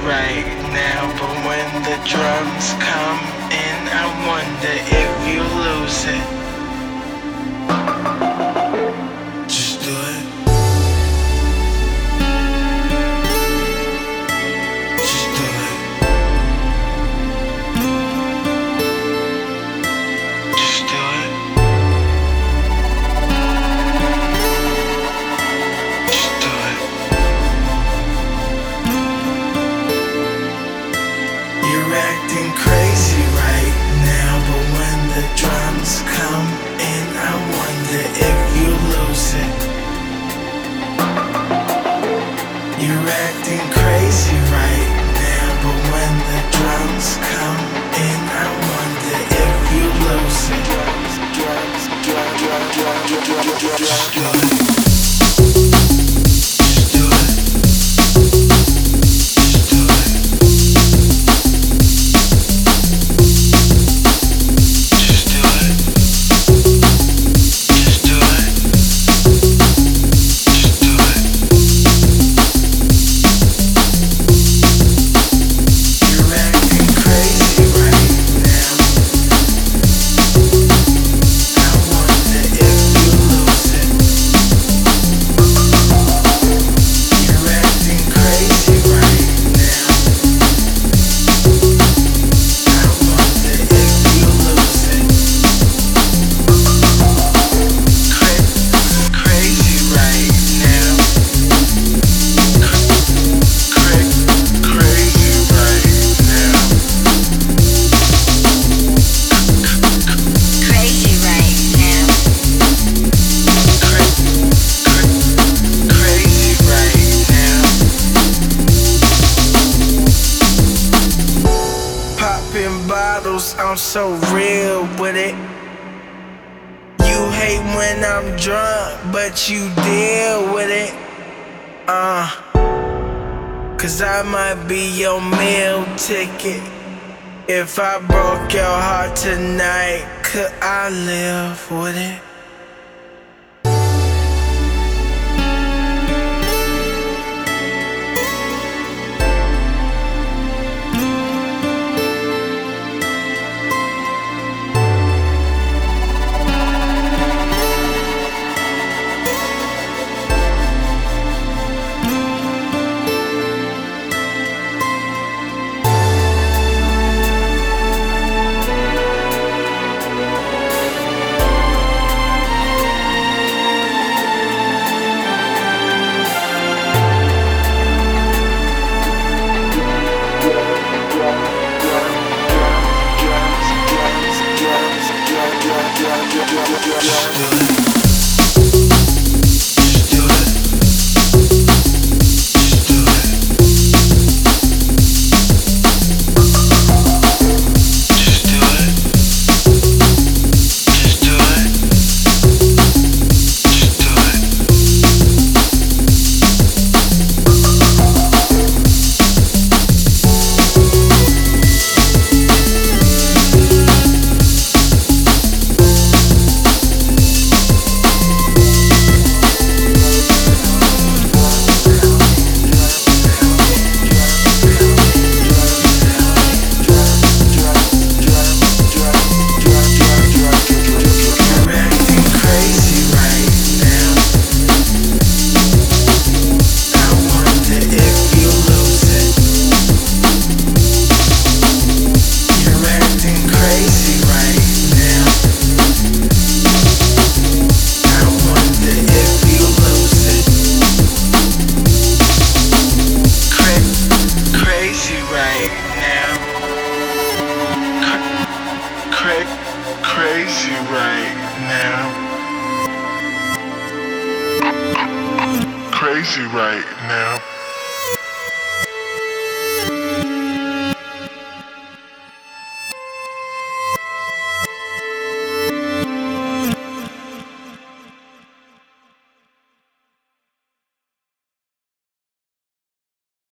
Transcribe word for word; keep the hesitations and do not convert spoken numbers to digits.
right now, but when the drums come in, I wonder if you lose it. Just do it. Just do it. Just do it. Just do it. You're acting crazy right now, but when the drums come in, I wonder if you lose it. You're acting crazy right now, but when the drums come in, I wonder if you lose it. Drums, drums, drums, drums, drums, drums, drums, just do it. Just do it. Just do it. Just do it. Just do it. Just do it. You're acting crazy right now. I wonder if you lose it. You're acting crazy right now. I wonder if you lose it. Cra- crazy right now. Cra- crazy right now. Crazy right now. Cra- cra- crazy right now. Popping bottles, I'm so real with it. You hate when I'm drunk, but you deal with it. Uh, cause I might be your meal ticket. If I broke your heart tonight, could I live with it? Crazy right now. Crazy right now.